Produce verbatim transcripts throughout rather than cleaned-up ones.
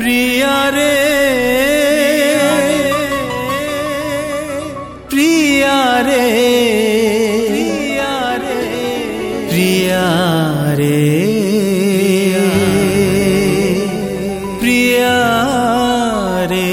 प्रिया रे प्रिया रे प्रिया रे प्रिया रे प्रिया रे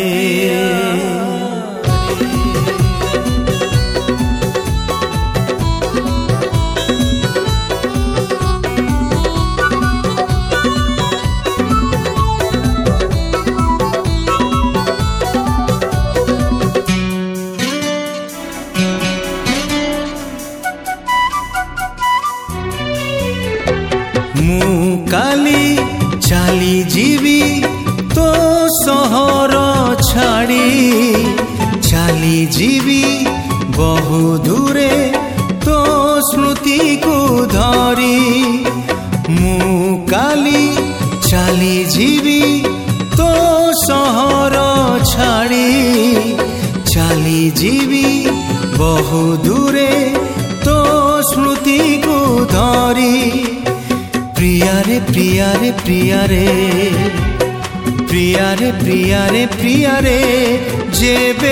ମୁଁ କାଲି ଚାଲି ଯିବି ତୋ ସହର ଛାଡ଼ି ଚାଲି ଯିବି ବହୁ ଦୂରେ ତୋ ସ୍ମୃତିକୁ ଧରି ମୁଁ କାଲି ଚାଲି ଯିବି ତୋ ସହର ଛାଡ଼ି ଚାଲି ଯିବି ବହୁ ଦୂରେ ତୋ ସ୍ମୃତିକୁ ଧରି प्रिया रे प्रिया रे प्रिया रे प्रिया रे प्रिया रे प्रिया रे जेबे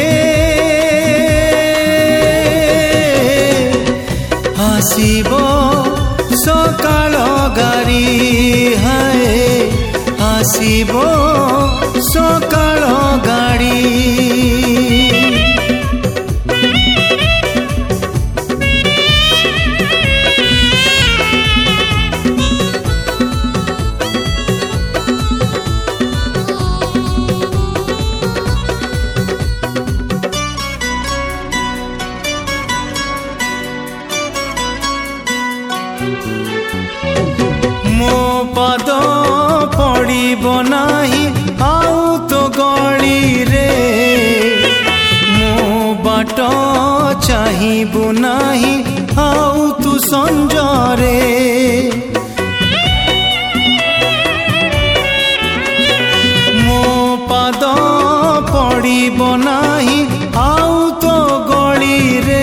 आसीबो सकाळ गारी हाय आसीबो सकाळ गाड़ी मो पाद पड़ब नाही आउ तो गली रे मो बाट चाहिबु नाही आउ तू संजरे मो पाद पड़ब नाही आउ तो गली रे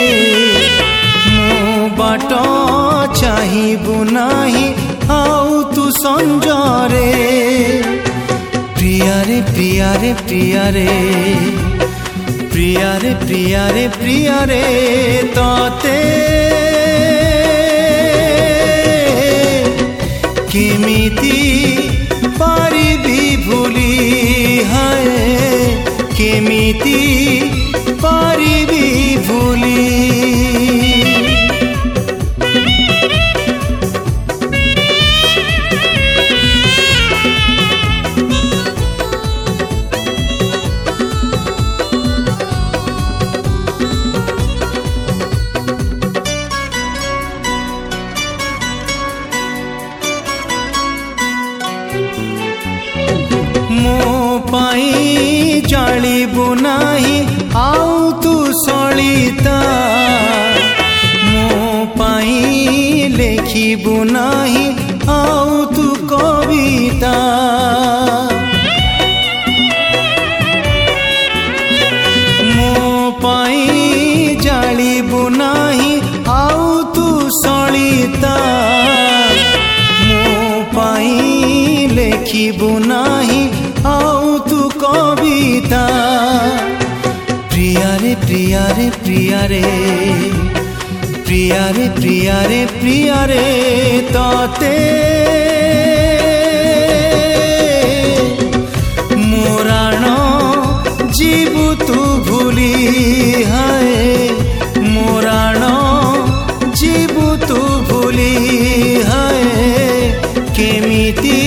मो बाट चाहिबु नाही आउ तू संजरे प्रिया रे प्रिया रे प्रिया रे प्रिया रे प्रिया रे प्रिया रे तोते केमिति पारिबी भूली हाय केमिति पारिबी भूली मो पाई जालिबु नाही आउ तू सलिता मो पाई लेखिबु नाही आउ तू कविता मो पाई जालिबु नाही आउ तू सलिता मो पाई लेखिबु नाही आउ तू कविता प्रिया रे प्रिया रे प्रिया रे प्रिया रे प्रिया रे प्रिया रे तोते मोराण जीवु तू भूली हाय मोराण जीवु तू भूली हाय केमिति